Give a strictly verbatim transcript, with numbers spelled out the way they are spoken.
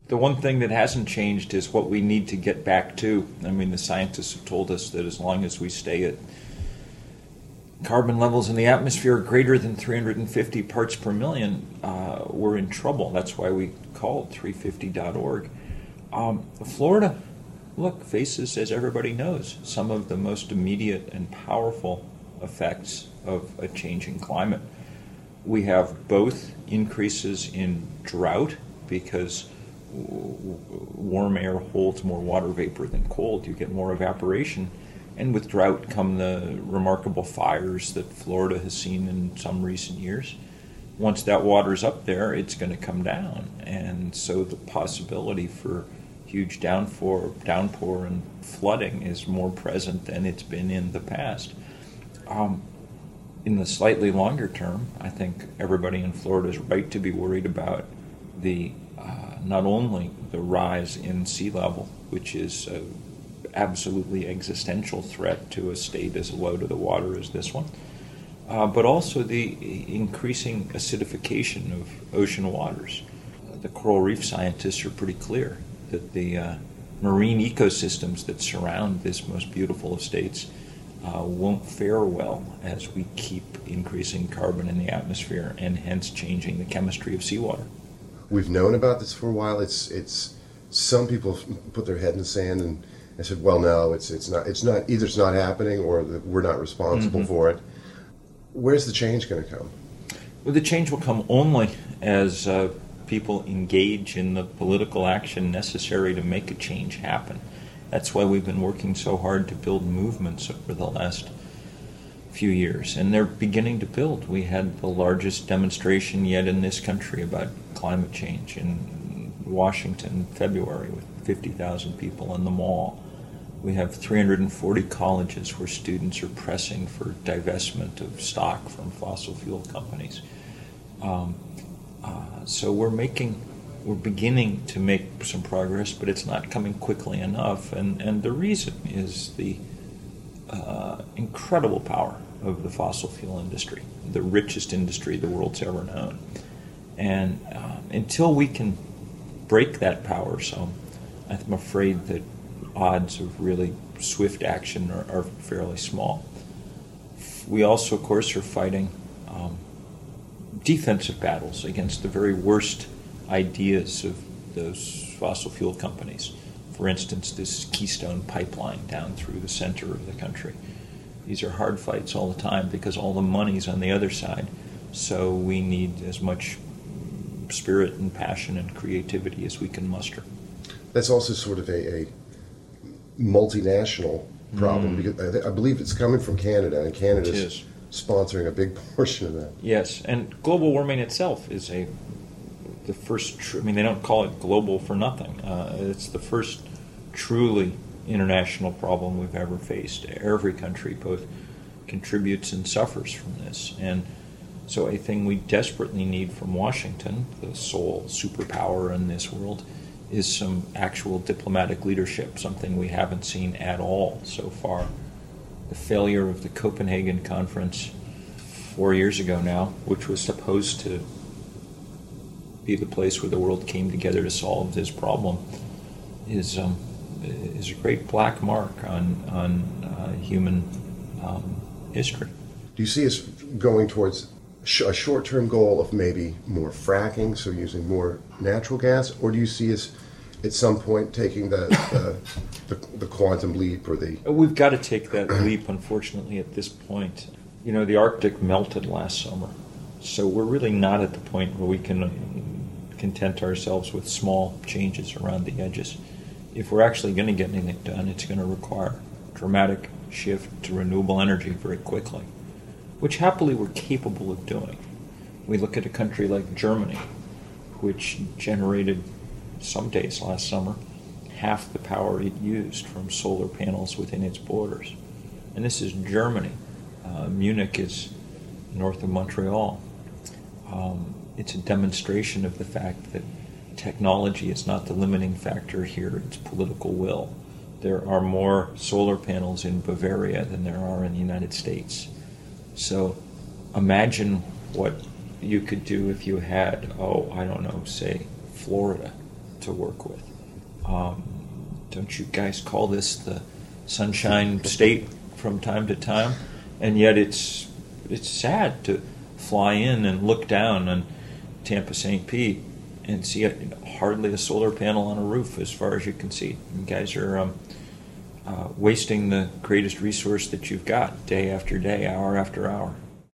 The one thing that hasn't changed is what we need to get back to. I mean, the scientists have told us that as long as we stay at carbon levels in the atmosphere greater than three hundred fifty parts per million, uh, we're in trouble. That's why we called three fifty dot org. Um, Florida, look, faces, as everybody knows, some of the most immediate and powerful effects of a changing climate. We have both increases in drought because warm air holds more water vapor than cold. You get more evaporation. And with drought come the remarkable fires that Florida has seen in some recent years. Once that water's up there, it's going to come down. And so the possibility for huge downpour, downpour and flooding is more present than it's been in the past. Um, in the slightly longer term, I think everybody in Florida is right to be worried about the uh, not only the rise in sea level, which is an absolutely existential threat to a state as low to the water as this one, uh, but also the increasing acidification of ocean waters. The coral reef scientists are pretty clear that the uh, marine ecosystems that surround this most beautiful of states uh, won't fare well as we keep increasing carbon in the atmosphere and hence changing the chemistry of seawater. We've known about this for a while. It's it's some people put their head in the sand and, and said, well, no, it's it's not it's not either it's not happening or that we're not responsible mm-hmm. for it. Where's the change going to come? Well, the change will come only as uh, people engage in the political action necessary to make a change happen. That's why we've been working so hard to build movements over the last few years, and they're beginning to build. We had the largest demonstration yet in this country about climate change in Washington in February with fifty thousand people in the mall. We have three hundred forty colleges where students are pressing for divestment of stock from fossil fuel companies. Um, uh, so we're making, we're beginning to make some progress, but it's not coming quickly enough, and, and the reason is the uh, incredible power of the fossil fuel industry, the richest industry the world's ever known. And uh, until we can break that power some, I'm afraid that odds of really swift action are, are fairly small. We also, of course, are fighting um, defensive battles against the very worst ideas of those fossil fuel companies. For instance, this Keystone pipeline down through the center of the country. These are hard fights all the time because all the money's on the other side. So we need as much spirit and passion and creativity as we can muster. That's also sort of a, a multinational problem, mm. because I, I believe it's coming from Canada, and Canada's sponsoring a big portion of that. Yes, and global warming itself is a the first. Tr- I mean, they don't call it global for nothing. Uh, it's the first truly international problem we've ever faced. Every country both contributes and suffers from this, and so a thing we desperately need from Washington, the sole superpower in this world, is some actual diplomatic leadership, something we haven't seen at all so far. The failure of the Copenhagen conference four years ago now, which was supposed to be the place where the world came together to solve this problem, is um, is a great black mark on on uh, human um, history. Do you see us going towards a short-term goal of maybe more fracking, so using more natural gas, or do you see us at some point taking the the, the, the quantum leap or the... We've got to take that leap, unfortunately, at this point. You know, the Arctic melted last summer, so we're really not at the point where we can content ourselves with small changes around the edges. If we're actually going to get anything done, it's going to require a dramatic shift to renewable energy very quickly, which happily we're capable of doing. We look at a country like Germany, which generated some days last summer half the power it used from solar panels within its borders. And this is Germany. Uh, Munich is north of Montreal. Um, it's a demonstration of the fact that technology is not the limiting factor here, it's political will. There are more solar panels in Bavaria than there are in the United States. So imagine what you could do if you had, oh, I don't know, say, Florida to work with. Um, don't you guys call this the Sunshine State from time to time? And yet it's it's sad to fly in and look down on Tampa Saint Pete and see a, hardly a solar panel on a roof as far as you can see. You guys are um, uh, wasting the greatest resource that you've got day after day, hour after hour.